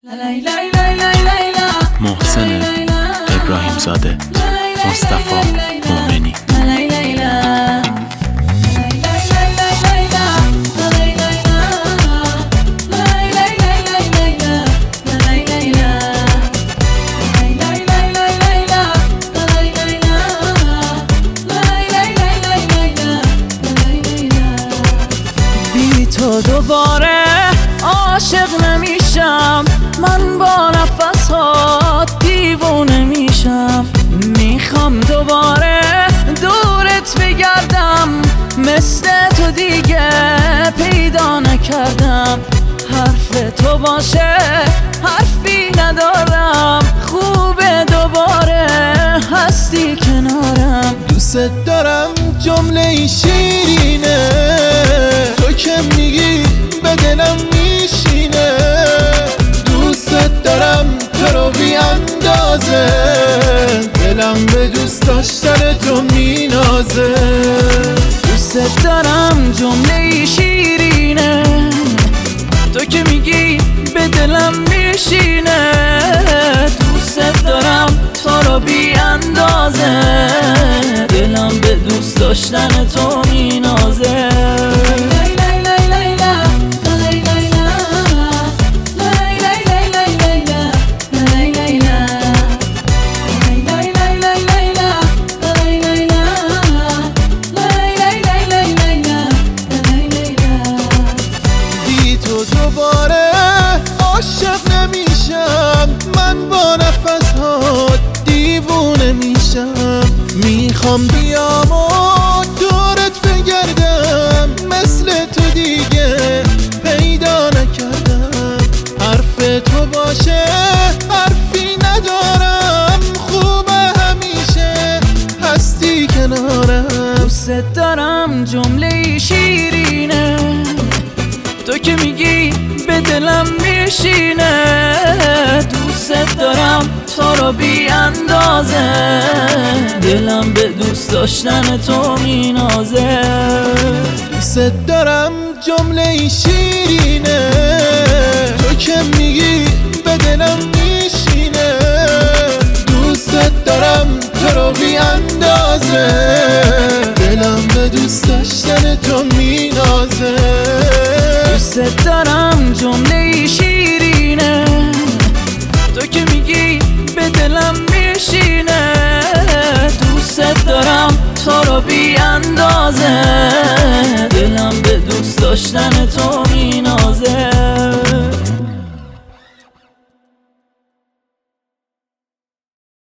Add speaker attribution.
Speaker 1: محسن ابراهیم زاده، مصطفی مومنی.
Speaker 2: بی تو دوباره عاشق نمیشم، من با نفسات دیوونه میشم. میخوام دوباره دورت بگردم، مثل تو دیگه پیدا نکردم. حرف تو باشه حرفی ندارم، خوبه دوباره هستی کنارم.
Speaker 3: دوست دارم جمله شیرینه، تو که میگی به دلم میشینه. دوست دارم تو رو بی اندازه، دلم به دوست داشتن تو مینازه.
Speaker 2: دوست دارم جمله شیرینه، تو که میگی به دلم میشینه. دوست دارم تو رو بی اندازه، دلم به دوست داشتن تو مینازه.
Speaker 3: دوباره عاشق نمیشم، من با نفسات دیوونه میشم. میخوام بیام و دورت بگردم، مثل تو دیگه پیدا نکردم. حرف تو باشه حرفی ندارم، خوبه همیشه هستی کنارم.
Speaker 2: دوست دارم جمله شیرینه، تو که میگی به دلم میشینه. دوست دارم تو رو بی اندازه، دلم به دوست داشتن تو مینازه.
Speaker 3: دوست دارم جمله شیرینه، تو که میگی به دلم میشینه. دوست دارم تو رو بی اندازه، دلم به دوست داشتن تو مینازه.
Speaker 2: دوست دارم جمله شیرینه، تو که میگی به دلم میشینه. دوست دارم تو رو بی اندازه،